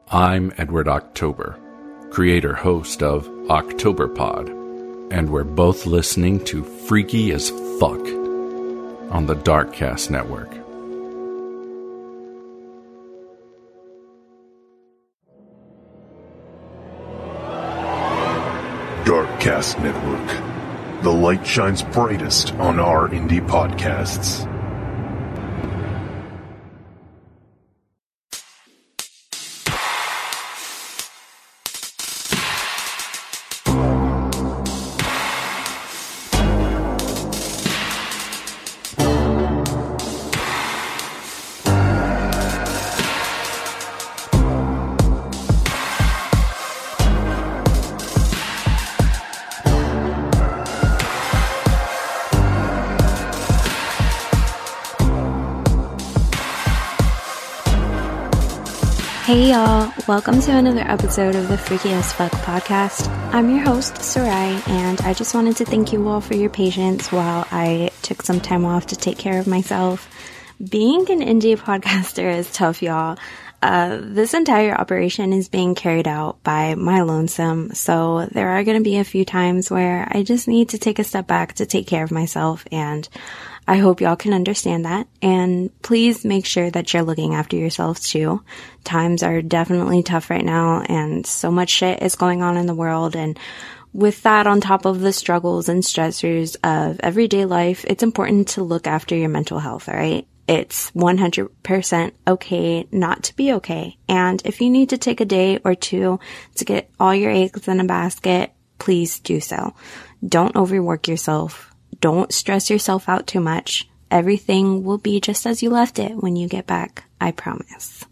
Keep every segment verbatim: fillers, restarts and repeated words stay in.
I'm Edward October, creator-host of OctoberPod, and we're both listening to Freaky as Fuck on the Darkcast Network. Darkcast Network. The light shines brightest on our indie podcasts. Hey y'all, welcome to another episode of the Freaky as Fuck podcast. I'm your host, Sarai, and I just wanted to thank you all for your patience while I took some time off to take care of myself. Being an indie podcaster is tough, y'all. Uh, this entire operation is being carried out by my lonesome, so there are going to be a few times where I just need to take a step back to take care of myself, and I hope y'all can understand that. And please make sure that you're looking after yourselves too. Times are definitely tough right now, and so much shit is going on in the world, and with that on top of the struggles and stressors of everyday life, it's important to look after your mental health, alright? It's one hundred percent okay not to be okay. And if you need to take a day or two to get all your eggs in a basket, please do so. Don't overwork yourself. Don't stress yourself out too much. Everything will be just as you left it when you get back, I promise.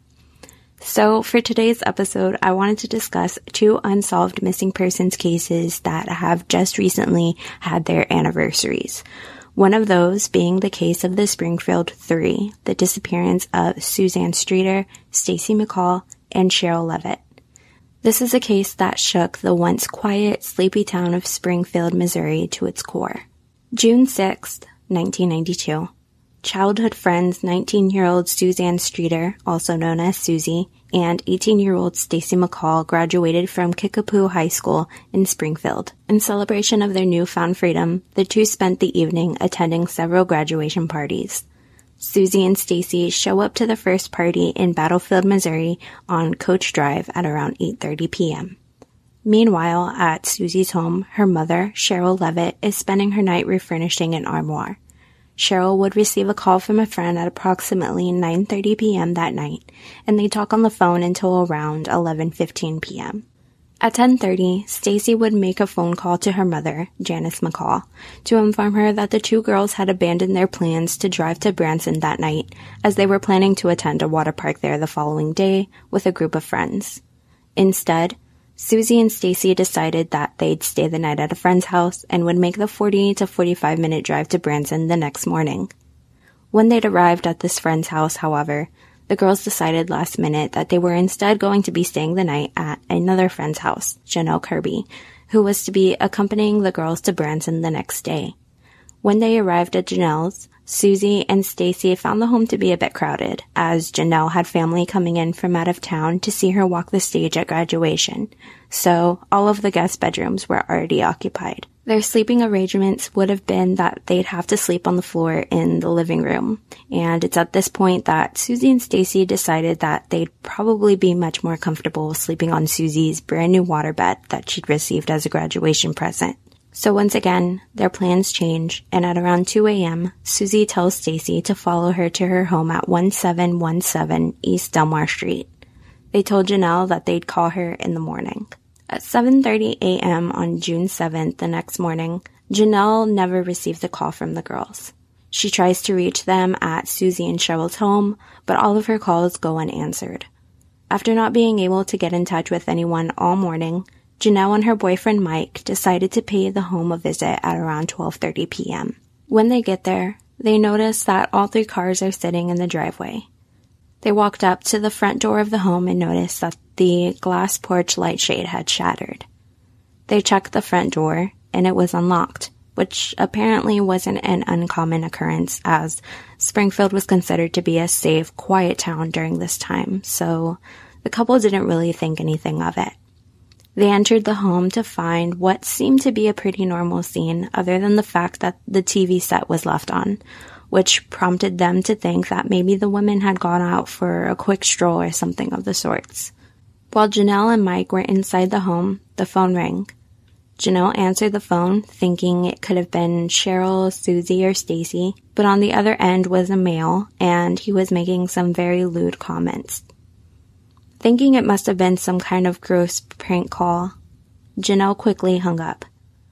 So for today's episode, I wanted to discuss two unsolved missing persons cases that have just recently had their anniversaries. One of those being the case of the Springfield Three, the disappearance of Suzanne Streeter, Stacy McCall, and Cheryl Levitt. This is a case that shook the once quiet, sleepy town of Springfield, Missouri to its core. June sixth, nineteen ninety-two. Childhood friends nineteen-year-old Suzanne Streeter, also known as Susie, and eighteen-year-old Stacy McCall graduated from Kickapoo High School in Springfield. In celebration of their newfound freedom, the two spent the evening attending several graduation parties. Susie and Stacy show up to the first party in Battlefield, Missouri on Coach Drive at around eight thirty p.m. Meanwhile, at Susie's home, her mother, Cheryl Levitt, is spending her night refurnishing an armoire. Cheryl would receive a call from a friend at approximately nine thirty p.m. that night, and they talk on the phone until around eleven fifteen p.m. At ten thirty, Stacy would make a phone call to her mother, Janice McCall, to inform her that the two girls had abandoned their plans to drive to Branson that night, as they were planning to attend a water park there the following day with a group of friends. Instead, Susie and Stacy decided that they'd stay the night at a friend's house and would make the forty to forty-five minute drive to Branson the next morning. When they'd arrived at this friend's house, however, the girls decided last minute that they were instead going to be staying the night at another friend's house, Janelle Kirby, who was to be accompanying the girls to Branson the next day. When they arrived at Janelle's, Susie and Stacy found the home to be a bit crowded, as Janelle had family coming in from out of town to see her walk the stage at graduation, so all of the guest bedrooms were already occupied. Their sleeping arrangements would have been that they'd have to sleep on the floor in the living room, and it's at this point that Susie and Stacy decided that they'd probably be much more comfortable sleeping on Susie's brand new waterbed that she'd received as a graduation present. So once again, their plans change, and at around two a.m., Susie tells Stacy to follow her to her home at seventeen seventeen East Delmar Street. They told Janelle that they'd call her in the morning. At seven thirty a.m. on June seventh, the next morning, Janelle never received a call from the girls. She tries to reach them at Susie and Cheryl's home, but all of her calls go unanswered. After not being able to get in touch with anyone all morning, Janelle and her boyfriend Mike decided to pay the home a visit at around twelve thirty p.m. When they get there, they notice that all three cars are sitting in the driveway. They walked up to the front door of the home and noticed that the glass porch light shade had shattered. They checked the front door, and it was unlocked, which apparently wasn't an uncommon occurrence, as Springfield was considered to be a safe, quiet town during this time, so The couple didn't really think anything of it. They entered the home to find what seemed to be a pretty normal scene, other than the fact that the T V set was left on, which prompted them to think that maybe the women had gone out for a quick stroll or something of the sorts. While Janelle and Mike were inside the home, the phone rang. Janelle answered the phone, thinking it could have been Cheryl, Susie, or Stacy, but on the other end was a male, and he was making some very lewd comments. Thinking it must have been some kind of gross prank call, Janelle quickly hung up.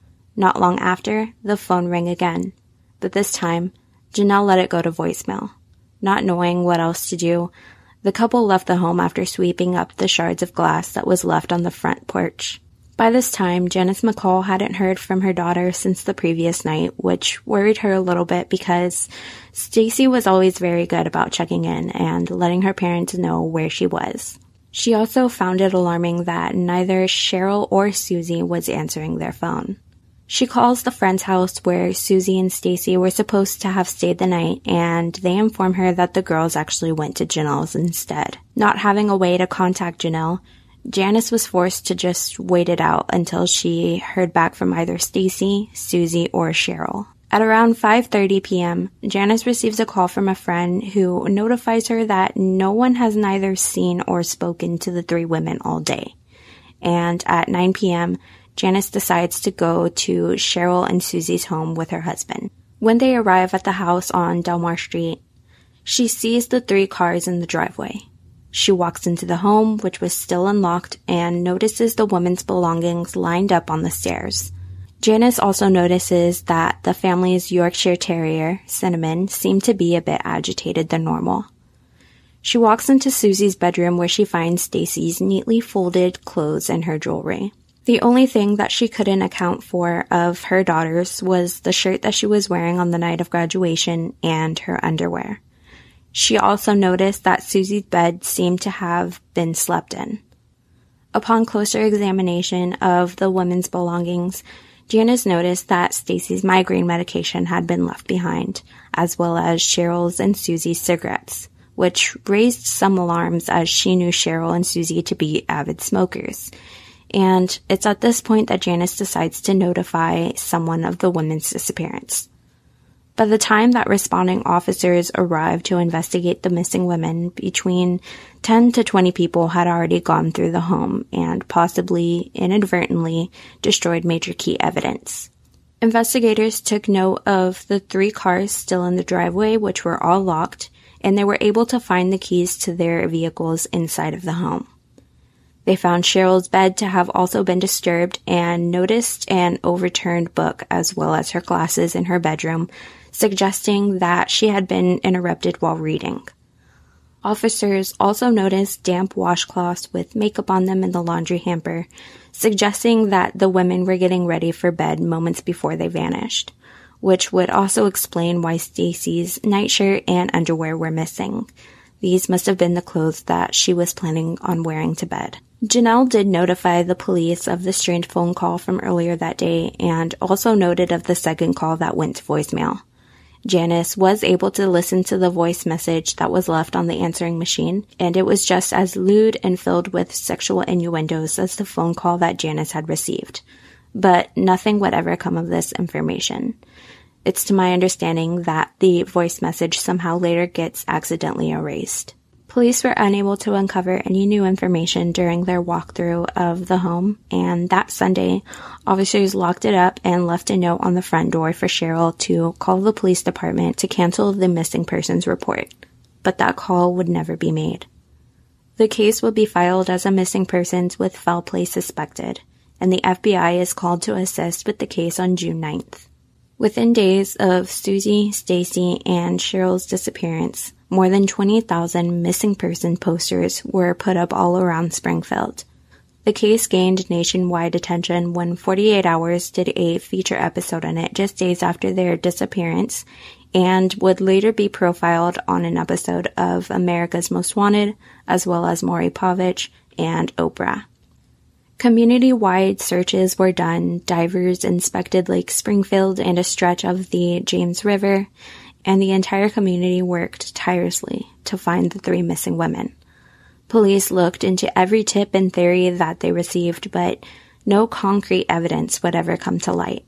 Not long after, the phone rang again, but this time, Janelle let it go to voicemail. Not knowing what else to do, the couple left the home after sweeping up the shards of glass that was left on the front porch. By this time, Janice McCall hadn't heard from her daughter since the previous night, which worried her a little bit because Stacy was always very good about checking in and letting her parents know where she was. She also found it alarming that neither Cheryl or Susie was answering their phone. She calls the friend's house where Susie and Stacy were supposed to have stayed the night, and they inform her that the girls actually went to Janelle's instead. Not having a way to contact Janelle, Janice was forced to just wait it out until she heard back from either Stacy, Susie, or Cheryl. At around five thirty p.m., Janice receives a call from a friend who notifies her that no one has neither seen or spoken to the three women all day. And at nine p.m., Janice decides to go to Cheryl and Susie's home with her husband. When they arrive at the house on Delmar Street, she sees the three cars in the driveway. She walks into the home, which was still unlocked, and notices the woman's belongings lined up on the stairs. Janice also notices that the family's Yorkshire Terrier, Cinnamon, seemed to be a bit agitated than normal. She walks into Susie's bedroom where she finds Stacy's neatly folded clothes and her jewelry. The only thing that she couldn't account for of her daughter's was the shirt that she was wearing on the night of graduation and her underwear. She also noticed that Susie's bed seemed to have been slept in. Upon closer examination of the woman's belongings, Janice noticed that Stacy's migraine medication had been left behind, as well as Cheryl's and Susie's cigarettes, which raised some alarms as she knew Cheryl and Susie to be avid smokers. And it's at this point that Janice decides to notify someone of the women's disappearance. By the time that responding officers arrived to investigate the missing women, between ten to twenty people had already gone through the home and possibly inadvertently destroyed major key evidence. Investigators took note of the three cars still in the driveway, which were all locked, and they were able to find the keys to their vehicles inside of the home. They found Cheryl's bed to have also been disturbed and noticed an overturned book as well as her glasses in her bedroom, suggesting that she had been interrupted while reading. Officers also noticed damp washcloths with makeup on them in the laundry hamper, suggesting that the women were getting ready for bed moments before they vanished, which would also explain why Stacy's nightshirt and underwear were missing. These must have been the clothes that she was planning on wearing to bed. Janelle did notify the police of the strange phone call from earlier that day and also noted of the second call that went to voicemail. Janice was able to listen to the voice message that was left on the answering machine, and it was just as lewd and filled with sexual innuendos as the phone call that Janice had received. But nothing would ever come of this information. It's to my understanding that the voice message somehow later gets accidentally erased. Police were unable to uncover any new information during their walkthrough of the home, and that Sunday, officers locked it up and left a note on the front door for Cheryl to call the police department to cancel the missing persons report. But that call would never be made. The case will be filed as a missing persons with foul play suspected, and the F B I is called to assist with the case on June ninth. Within days of Susie, Stacy, and Cheryl's disappearance, more than twenty thousand missing person posters were put up all around Springfield. The case gained nationwide attention when forty-eight hours did a feature episode on it just days after their disappearance, and would later be profiled on an episode of America's Most Wanted, as well as Maury Povich and Oprah. Community-wide searches were done, divers inspected Lake Springfield and a stretch of the James River, and the entire community worked tirelessly to find the three missing women. Police looked into every tip and theory that they received, but no concrete evidence would ever come to light.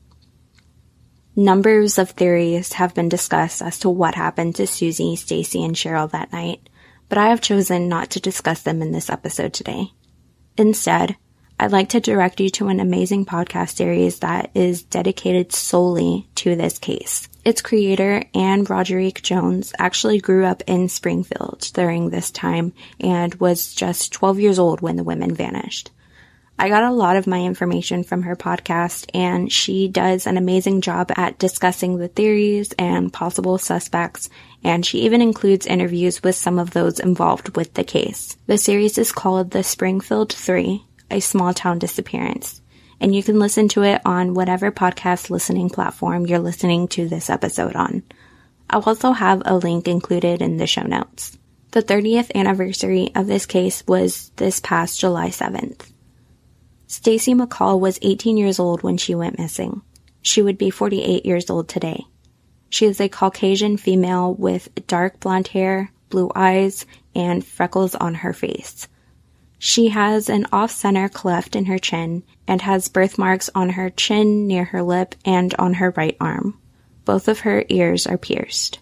Numbers of theories have been discussed as to what happened to Susie, Stacy, and Cheryl that night, but I have chosen not to discuss them in this episode today. Instead, I'd like to direct you to an amazing podcast series that is dedicated solely to this case. Its creator, Anne Roderick Jones, actually grew up in Springfield during this time and was just twelve years old when the women vanished. I got a lot of my information from her podcast, and she does an amazing job at discussing the theories and possible suspects, and she even includes interviews with some of those involved with the case. The series is called The Springfield Three, a Small Town Disappearance, and you can listen to it on whatever podcast listening platform you're listening to this episode on. I'll also have a link included in the show notes. The thirtieth anniversary of this case was this past July seventh. Stacy McCall was eighteen years old when she went missing. She would be forty-eight years old today. She is a Caucasian female with dark blonde hair, blue eyes, and freckles on her face. She has an off-center cleft in her chin and has birthmarks on her chin, near her lip, and on her right arm. Both of her ears are pierced.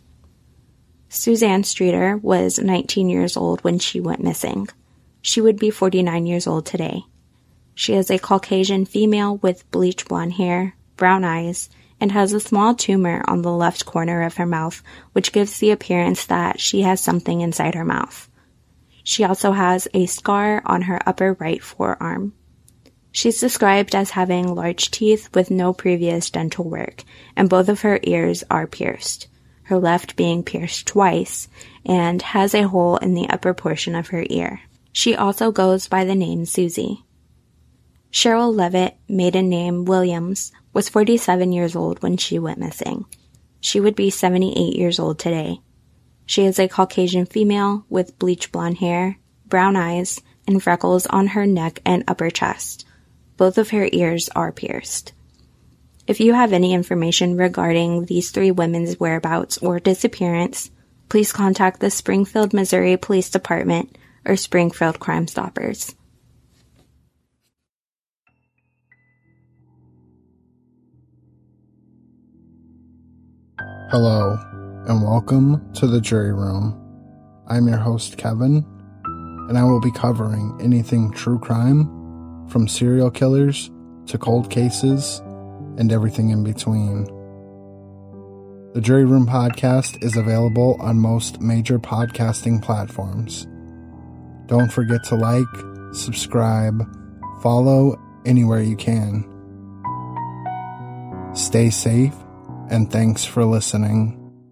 Suzanne Streeter was nineteen years old when she went missing. She would be forty-nine years old today. She is a Caucasian female with bleach blonde hair, brown eyes, and has a small tumor on the left corner of her mouth, which gives the appearance that she has something inside her mouth. She also has a scar on her upper right forearm. She's described as having large teeth with no previous dental work, and both of her ears are pierced, her left being pierced twice, and has a hole in the upper portion of her ear. She also goes by the name Susie. Cheryl Levitt, maiden name Williams, was forty-seven years old when she went missing. She would be seventy-eight years old today. She is a Caucasian female with bleach blonde hair, brown eyes, and freckles on her neck and upper chest. Both of her ears are pierced. If you have any information regarding these three women's whereabouts or disappearance, please contact the Springfield, Missouri Police Department or Springfield Crime Stoppers. Hello, and welcome to the Jury Room. I'm your host, Kevin, and I will be covering anything true crime, from serial killers to cold cases, and everything in between. The Jury Room podcast is available on most major podcasting platforms. Don't forget to like, subscribe, follow anywhere you can. Stay safe, and thanks for listening.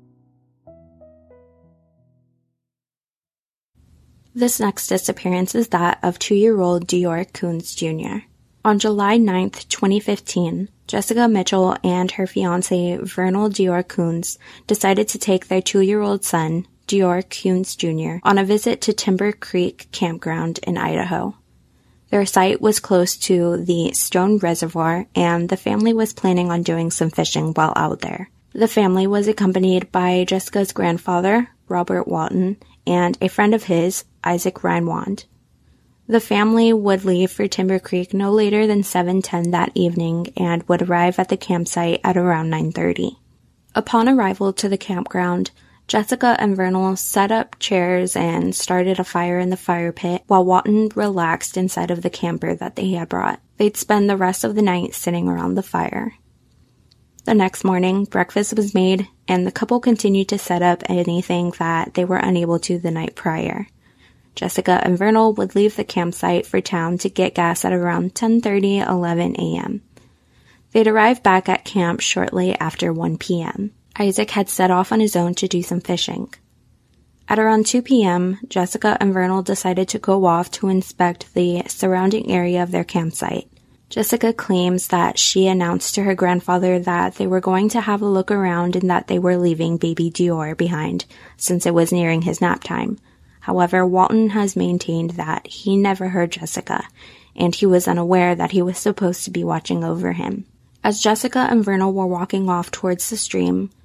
This next disappearance is that of two-year-old Dior Coons Junior On July ninth, twenty fifteen, Jessica Mitchell and her fiancé, Vernal Dior Coons, decided to take their two-year-old son, Dior Coons Junior, on a visit to Timber Creek Campground in Idaho. Their site was close to the Stone Reservoir, and the family was planning on doing some fishing while out there. The family was accompanied by Jessica's grandfather, Robert Walton, and a friend of his, Isaac Reinwand. The family would leave for Timber Creek no later than seven ten that evening and would arrive at the campsite at around nine thirty. Upon arrival to the campground, Jessica and Vernal set up chairs and started a fire in the fire pit while Walton relaxed inside of the camper that they had brought. They'd spend the rest of the night sitting around the fire. The next morning, breakfast was made, and the couple continued to set up anything that they were unable to the night prior. Jessica and Vernal would leave the campsite for town to get gas at around ten thirty, eleven a.m. They'd arrive back at camp shortly after one p.m. Isaac had set off on his own to do some fishing. At around two p.m., Jessica and Vernal decided to go off to inspect the surrounding area of their campsite. Jessica claims that she announced to her grandfather that they were going to have a look around and that they were leaving baby Dior behind, since it was nearing his nap time. However, Walton has maintained that he never heard Jessica, and he was unaware that he was supposed to be watching over him. As Jessica and Vernal were walking off towards the stream,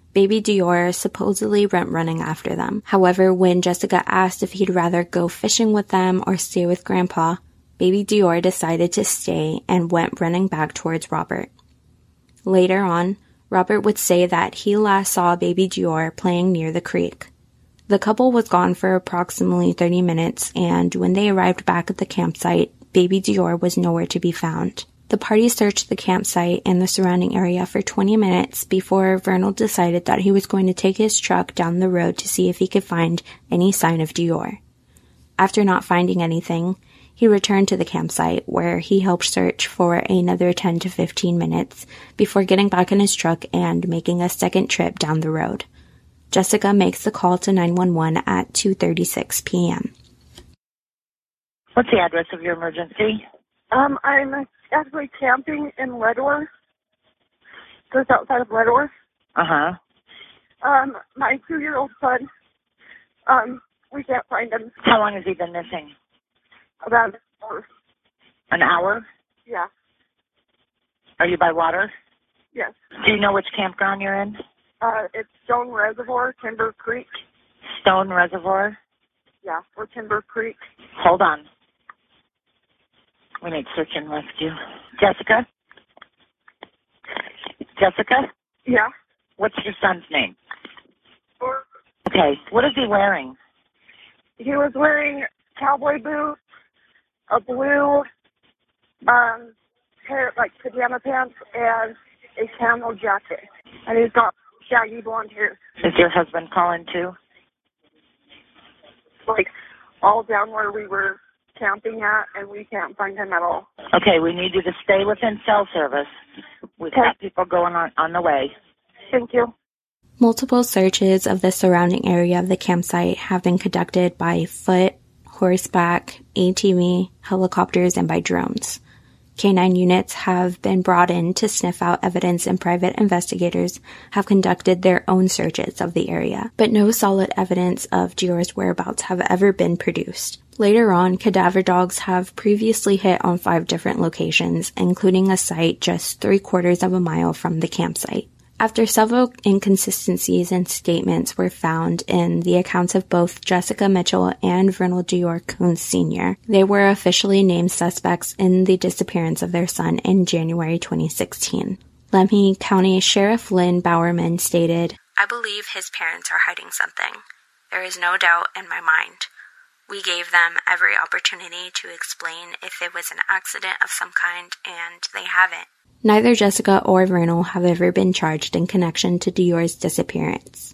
Baby Dior supposedly went running after them. However, when Jessica asked if he'd rather go fishing with them or stay with Grandpa, Baby Dior decided to stay and went running back towards Robert. Later on, Robert would say that he last saw Baby Dior playing near the creek. The couple was gone for approximately thirty minutes, and when they arrived back at the campsite, Baby Dior was nowhere to be found. The party searched the campsite and the surrounding area for twenty minutes before Vernal decided that he was going to take his truck down the road to see if he could find any sign of Dior. After not finding anything, he returned to the campsite where he helped search for another ten to fifteen minutes before getting back in his truck and making a second trip down the road. Jessica makes the call to nine one one at two thirty-six p.m. What's the address of your emergency? Um, I'm actually camping in Leadworth, just outside of Leadworth. Uh-huh. Um, my two-year-old son, um, we can't find him. How long has he been missing? About an hour. An hour? Yeah. Are you by water? Yes. Do you know which campground you're in? Uh, it's Stone Reservoir, Timber Creek. Stone Reservoir? Yeah, or Timber Creek. Hold on. We need search and rescue. Jessica? Jessica? Yeah. What's your son's name? Or, Okay. What is he wearing? he was wearing cowboy boots, a blue, um, pair, like pajama pants, and a camel jacket. And he's got shaggy blonde hair, Is your husband calling too? like all down where we were camping at, and we can't find him at all. Okay, we need you to stay within cell service. We've got people going on, on the way. Thank you. Multiple searches of the surrounding area of the campsite have been conducted by foot, horseback, A T V, helicopters, and by drones. Canine units have been brought in to sniff out evidence, and private investigators have conducted their own searches of the area, but no solid evidence of Dior's whereabouts have ever been produced. Later on, cadaver dogs have previously hit on five different locations, including a site just three quarters of a mile from the campsite. After several inconsistencies and statements were found in the accounts of both Jessica Mitchell and Vernal Dior Coons Senior, they were officially named suspects in the disappearance of their son in January twenty sixteen. Lemhi County Sheriff Lynn Bowerman stated, "I believe his parents are hiding something. There is no doubt in my mind. We gave them every opportunity to explain if it was an accident of some kind, and they haven't." Neither Jessica or Vernal have ever been charged in connection to Dior's disappearance.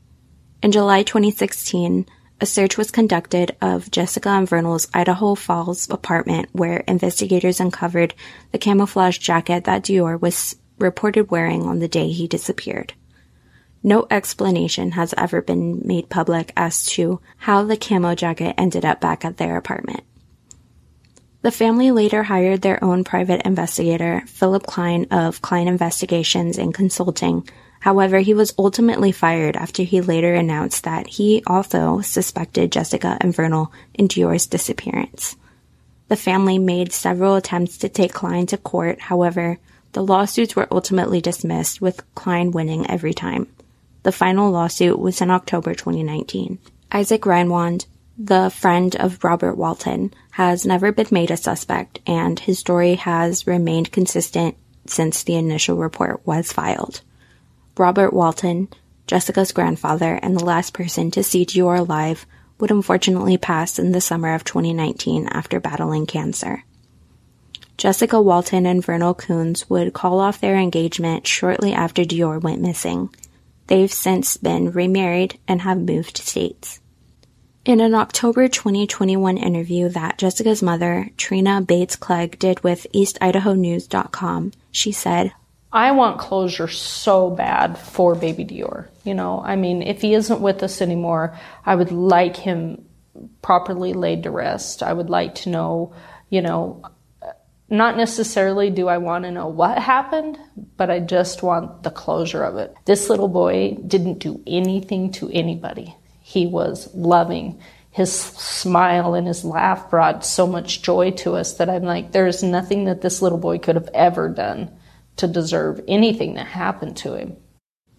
In July twenty sixteen, a search was conducted of Jessica and Vernal's Idaho Falls apartment, where investigators uncovered the camouflage jacket that Dior was reported wearing on the day he disappeared. No explanation has ever been made public as to how the camo jacket ended up back at their apartment. The family later hired their own private investigator, Philip Klein of Klein Investigations and Consulting. However, he was ultimately fired after he later announced that he also suspected Jessica and Vernal in Dior's disappearance. The family made several attempts to take Klein to court. However, the lawsuits were ultimately dismissed, with Klein winning every time. The final lawsuit was in October twenty nineteen. Isaac Reinwand, the friend of Robert Walton, has never been made a suspect, and his story has remained consistent since the initial report was filed. Robert Walton, Jessica's grandfather and the last person to see Dior alive, would unfortunately pass in the summer of twenty nineteen after battling cancer. Jessica Walton and Vernal Coons would call off their engagement shortly after Dior went missing. They've since been remarried and have moved states. In an October twenty twenty-one interview that Jessica's mother, Trina Bates Clegg, did with East Idaho News dot com, she said, "I want closure so bad for baby Dior. You know, I mean, if he isn't with us anymore, I would like him properly laid to rest. I would like to know, you know, not necessarily do I want to know what happened, but I just want the closure of it. This little boy didn't do anything to anybody. He was loving. His smile and his laugh brought so much joy to us that I'm like, there's nothing that this little boy could have ever done to deserve anything that happened to him."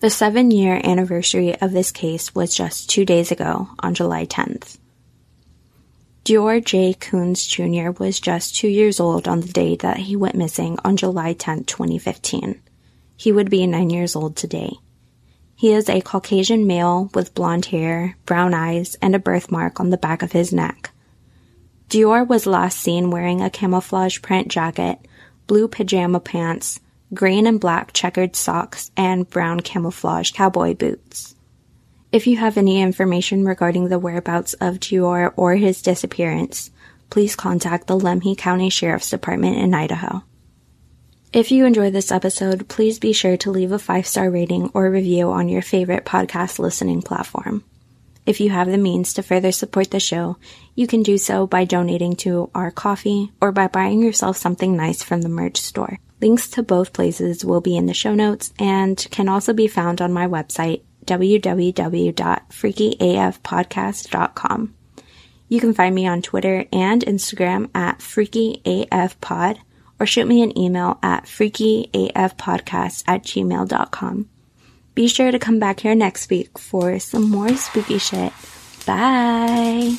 The seven-year anniversary of this case was just two days ago, on July tenth. Dior J. Coons Junior was just two years old on the day that he went missing on July tenth, twenty fifteen. He would be nine years old today. He is a Caucasian male with blonde hair, brown eyes, and a birthmark on the back of his neck. Dior was last seen wearing a camouflage print jacket, blue pajama pants, green and black checkered socks, and brown camouflage cowboy boots. If you have any information regarding the whereabouts of Dior or his disappearance, please contact the Lemhi County Sheriff's Department in Idaho. If you enjoyed this episode, please be sure to leave a five-star rating or review on your favorite podcast listening platform. If you have the means to further support the show, you can do so by donating to our coffee or by buying yourself something nice from the merch store. Links to both places will be in the show notes and can also be found on my website, w w w dot freaky a f podcast dot com. You can find me on Twitter and Instagram at freaky a f pod or shoot me an email at freaky a f podcast at gmail dot com. Be sure to come back here next week for some more spooky shit. Bye!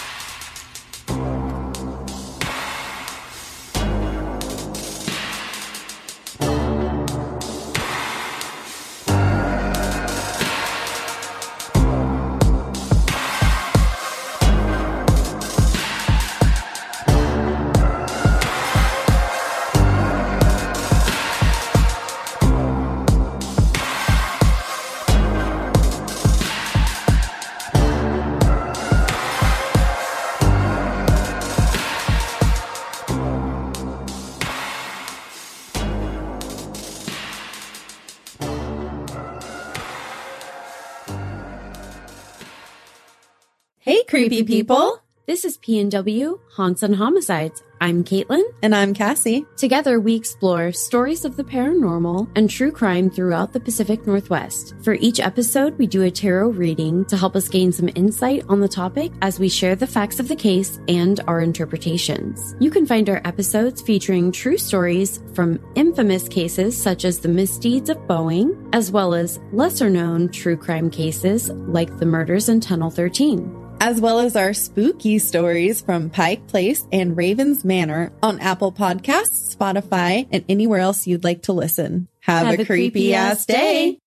Hey, creepy people! This is P N W Haunts and Homicides. I'm Caitlin. And I'm Cassie. Together, we explore stories of the paranormal and true crime throughout the Pacific Northwest. For each episode, we do a tarot reading to help us gain some insight on the topic as we share the facts of the case and our interpretations. You can find our episodes featuring true stories from infamous cases such as the misdeeds of Boeing, as well as lesser-known true crime cases like the murders in Tunnel thirteen. As well as our spooky stories from Pike Place and Raven's Manor on Apple Podcasts, Spotify, and anywhere else you'd like to listen. Have, Have a, a creepy-ass day!